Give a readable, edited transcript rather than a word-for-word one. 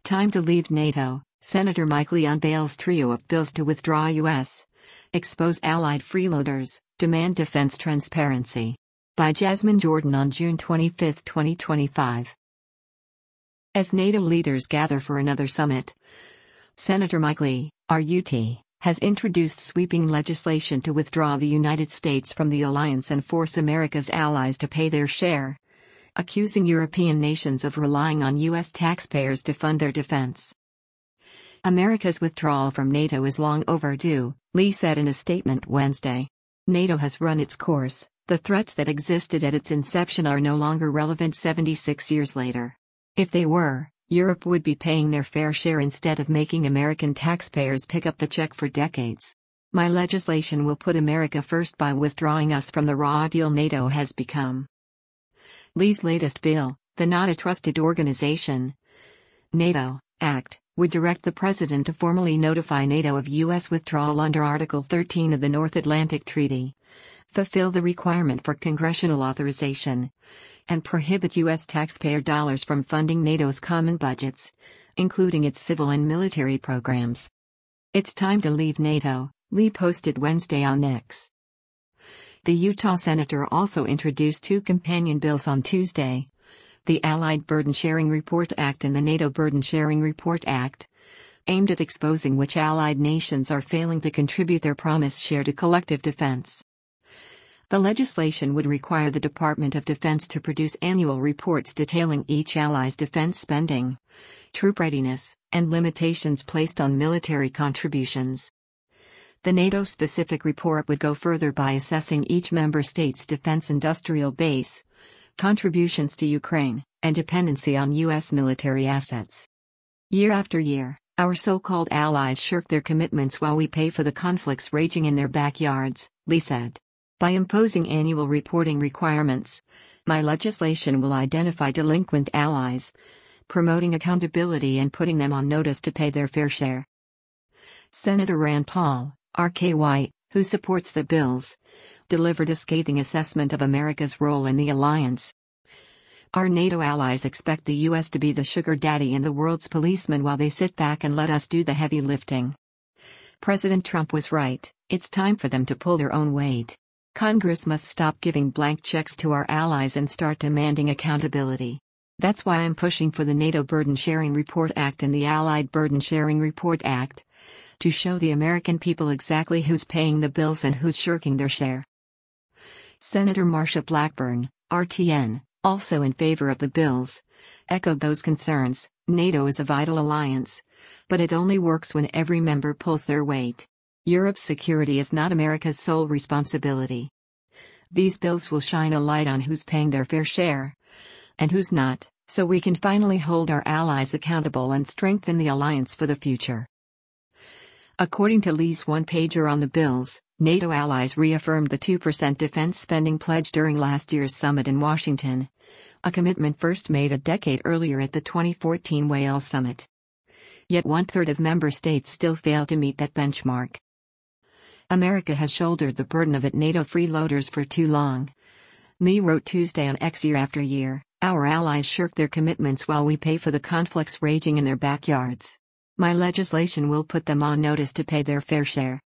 Time to leave NATO. Senator Mike Lee unveils trio of bills to withdraw U.S. Expose Allied freeloaders, demand defense transparency. By Jasmine Jordan on June 25, 2025. As NATO leaders gather for another summit, Senator Mike Lee, RUT, has introduced sweeping legislation to withdraw the United States from the alliance and force America's allies to pay their share, accusing European nations of relying on U.S. taxpayers to fund their defense. America's withdrawal from NATO is long overdue, Lee said in a statement Wednesday. NATO has run its course. The threats that existed at its inception are no longer relevant 76 years later. If they were, Europe would be paying their fair share instead of making American taxpayers pick up the check for decades. My legislation will put America first by withdrawing us from the raw deal NATO has become. Lee's latest bill, the Not a Trusted Organization NATO Act, would direct the President to formally notify NATO of U.S. withdrawal under Article 13 of the North Atlantic Treaty, fulfill the requirement for congressional authorization, and prohibit U.S. taxpayer dollars from funding NATO's common budgets, including its civil and military programs. It's time to leave NATO, Lee posted Wednesday on X. The Utah senator also introduced two companion bills on Tuesday: the Allied Burden Sharing Report Act and the NATO Burden Sharing Report Act, aimed at exposing which allied nations are failing to contribute their promised share to collective defense. The legislation would require the Department of Defense to produce annual reports detailing each ally's defense spending, troop readiness, and limitations placed on military contributions. The NATO-specific report would go further by assessing each member state's defense industrial base, contributions to Ukraine, and dependency on U.S. military assets. Year after year, our so-called allies shirk their commitments while we pay for the conflicts raging in their backyards, Lee said. By imposing annual reporting requirements, my legislation will identify delinquent allies, promoting accountability and putting them on notice to pay their fair share. Senator Rand Paul, RKY, who supports the bills, delivered a scathing assessment of America's role in the alliance. Our NATO allies expect the U.S. to be the sugar daddy and the world's policeman while they sit back and let us do the heavy lifting. President Trump was right, it's time for them to pull their own weight. Congress must stop giving blank checks to our allies and start demanding accountability. That's why I'm pushing for the NATO Burden Sharing Report Act and the Allied Burden Sharing Report Act, to show the American people exactly who's paying the bills and who's shirking their share. Senator Marsha Blackburn, RTN, also in favor of the bills, echoed those concerns. NATO is a vital alliance, but it only works when every member pulls their weight. Europe's security is not America's sole responsibility. These bills will shine a light on who's paying their fair share, and who's not, so we can finally hold our allies accountable and strengthen the alliance for the future. According to Lee's one-pager on the bills, NATO allies reaffirmed the 2% defense spending pledge during last year's summit in Washington, a commitment first made a decade earlier at the 2014 Wales summit. Yet one-third of member states still fail to meet that benchmark. America has shouldered the burden of its NATO freeloaders for too long, Lee wrote Tuesday on X. Year after year, our allies shirk their commitments while we pay for the conflicts raging in their backyards. My legislation will put them on notice to pay their fair share.